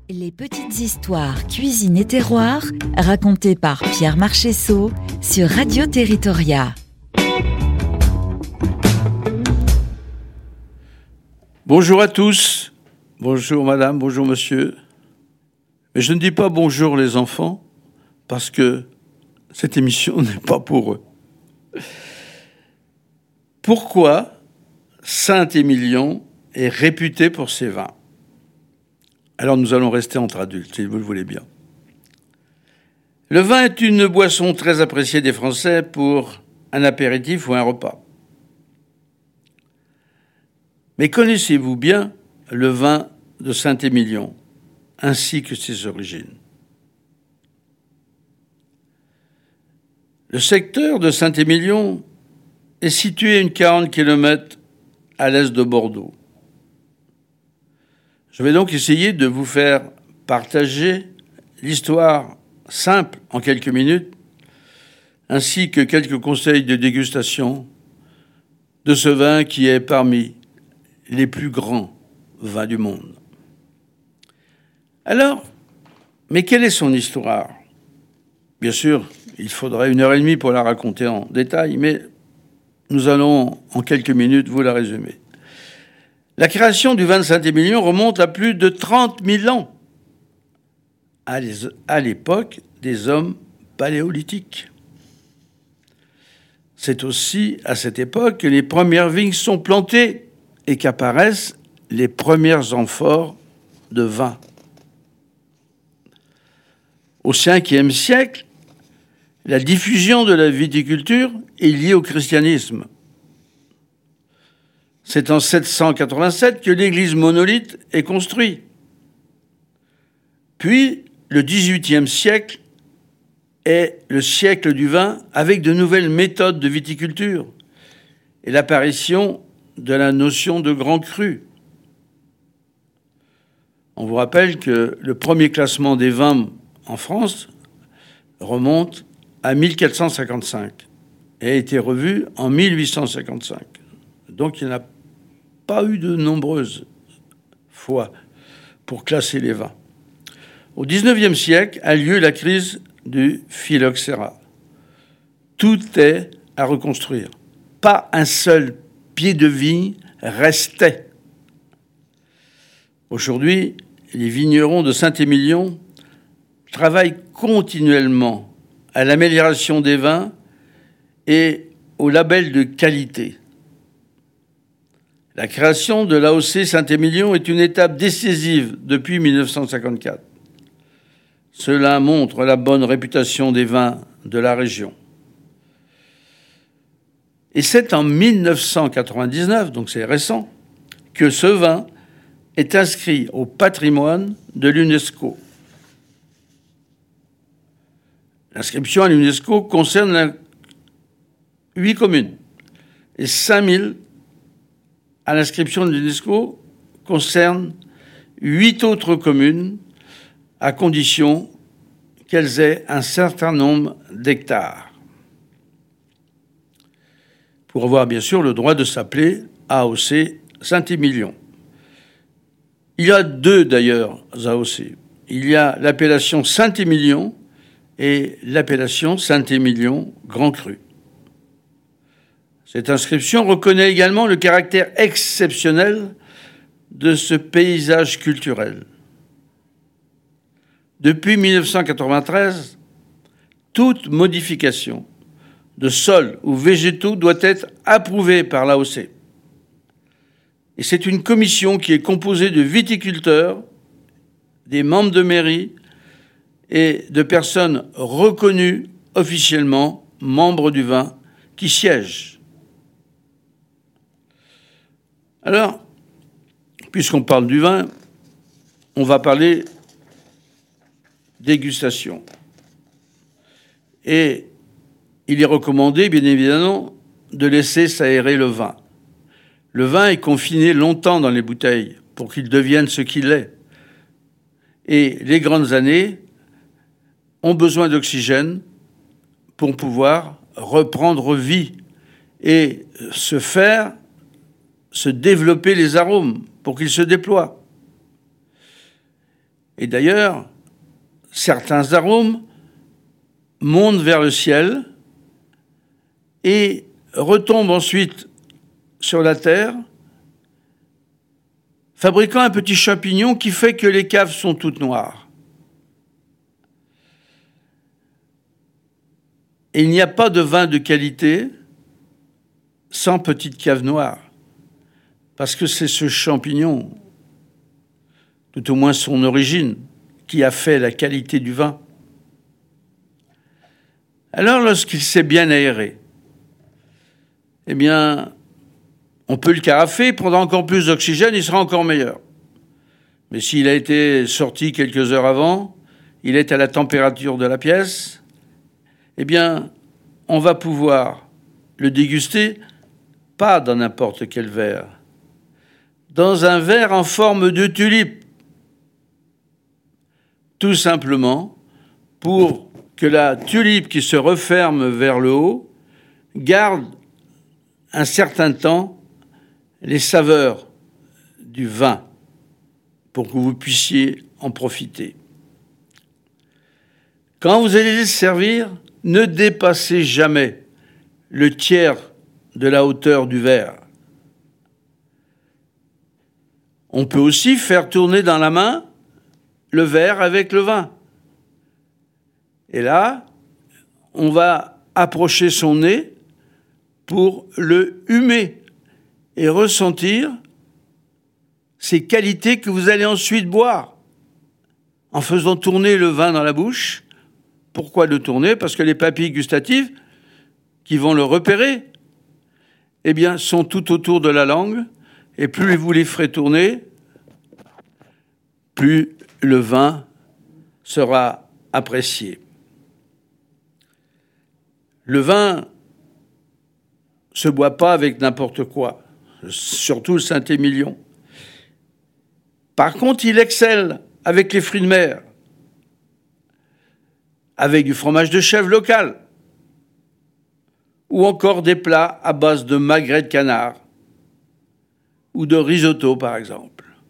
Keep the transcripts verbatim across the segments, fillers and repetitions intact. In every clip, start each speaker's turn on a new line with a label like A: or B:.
A: Les petites histoires cuisine et terroir, racontées par Pierre Marchessault sur Radio Territoria.
B: Bonjour à tous, bonjour madame, bonjour monsieur. Mais je ne dis pas bonjour les enfants, parce que cette émission n'est pas pour eux. Pourquoi Saint-Émilion est réputé pour ses vins ? Alors nous allons rester entre adultes, si vous le voulez bien. Le vin est une boisson très appréciée des Français pour un apéritif ou un repas. Mais connaissez-vous bien le vin de Saint-Émilion, ainsi que ses origines ? Le secteur de Saint-Émilion est situé à une quarante kilomètres à l'est de Bordeaux. Je vais donc essayer de vous faire partager l'histoire simple en quelques minutes, ainsi que quelques conseils de dégustation de ce vin qui est parmi les plus grands vins du monde. Alors, mais quelle est son histoire ? Bien sûr, il faudrait une heure et demie pour la raconter en détail, mais nous allons en quelques minutes vous la résumer. La création du vin de Saint-Émilion remonte à plus de trente mille ans, à l'époque des hommes paléolithiques. C'est aussi à cette époque que les premières vignes sont plantées et qu'apparaissent les premières amphores de vin. Au cinquième siècle, la diffusion de la viticulture est liée au christianisme. C'est en sept cent quatre-vingt-sept que l'église monolithe est construite. Puis, le dix-huitième siècle est le siècle du vin avec de nouvelles méthodes de viticulture et l'apparition de la notion de grand cru. On vous rappelle que le premier classement des vins en France remonte à mille quatre cent cinquante-cinq et a été revu en mille huit cent cinquante-cinq. Donc, il n'y en a pas eu de nombreuses fois pour classer les vins. Au dix-neuvième siècle a lieu la crise du phylloxéra. Tout est à reconstruire. Pas un seul pied de vigne restait. Aujourd'hui, les vignerons de Saint-Émilion travaillent continuellement à l'amélioration des vins et au label de qualité. La création de l'A O C Saint-Émilion est une étape décisive depuis mille neuf cent cinquante-quatre. Cela montre la bonne réputation des vins de la région. Et c'est en mille neuf cent quatre-vingt-dix-neuf, donc c'est récent, que ce vin est inscrit au patrimoine de l'UNESCO. L'inscription à l'UNESCO concerne huit communes et cinq mille à l'inscription de l'UNESCO concerne huit autres communes à condition qu'elles aient un certain nombre d'hectares. Pour avoir bien sûr le droit de s'appeler A O C Saint-Émilion. Il y a deux d'ailleurs A O C. Il y a l'appellation Saint-Émilion et l'appellation Saint-Émilion Grand Cru. Cette inscription reconnaît également le caractère exceptionnel de ce paysage culturel. Depuis mille neuf cent quatre-vingt-treize, toute modification de sol ou végétaux doit être approuvée par l'A O C. Et c'est une commission qui est composée de viticulteurs, des membres de mairie et de personnes reconnues officiellement membres du vin qui siègent. Alors, puisqu'on parle du vin, on va parler dégustation. Et il est recommandé, bien évidemment, de laisser s'aérer le vin. Le vin est confiné longtemps dans les bouteilles pour qu'il devienne ce qu'il est. Et les grandes années ont besoin d'oxygène pour pouvoir reprendre vie et se faire se développer les arômes pour qu'ils se déploient. Et d'ailleurs, certains arômes montent vers le ciel et retombent ensuite sur la terre, fabriquant un petit champignon qui fait que les caves sont toutes noires. Et il n'y a pas de vin de qualité sans petite cave noire, parce que c'est ce champignon, tout au moins son origine, qui a fait la qualité du vin. Alors, lorsqu'il s'est bien aéré, eh bien, on peut le carafer, prendre encore plus d'oxygène, il sera encore meilleur. Mais s'il a été sorti quelques heures avant, il est à la température de la pièce, eh bien, on va pouvoir le déguster, pas dans n'importe quel verre, dans un verre en forme de tulipe. Tout simplement pour que la tulipe qui se referme vers le haut garde un certain temps les saveurs du vin pour que vous puissiez en profiter. Quand vous allez les servir, ne dépassez jamais le tiers de la hauteur du verre. On peut aussi faire tourner dans la main le verre avec le vin. Et là, on va approcher son nez pour le humer et ressentir ces qualités que vous allez ensuite boire. En faisant tourner le vin dans la bouche. Pourquoi le tourner ? Parce que les papilles gustatives qui vont le repérer, eh bien, sont tout autour de la langue. Et plus vous les ferez tourner, plus le vin sera apprécié. Le vin se boit pas avec n'importe quoi, surtout le Saint-Émilion. Par contre, il excelle avec les fruits de mer, avec du fromage de chèvre local, ou encore des plats à base de magret de canard, ou de risotto, par exemple.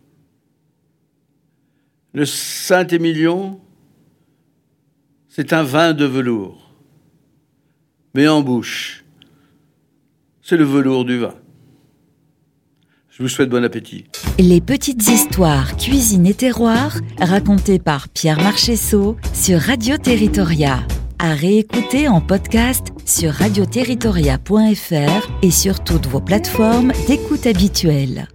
B: Le Saint-Émilion, c'est un vin de velours. Mais en bouche, c'est le velours du vin. Je vous souhaite bon appétit.
A: Les petites histoires cuisine et terroir, racontées par Pierre Marchessault sur Radio Territoria. À réécouter en podcast sur radio territoria point f r et sur toutes vos plateformes d'écoute habituelles.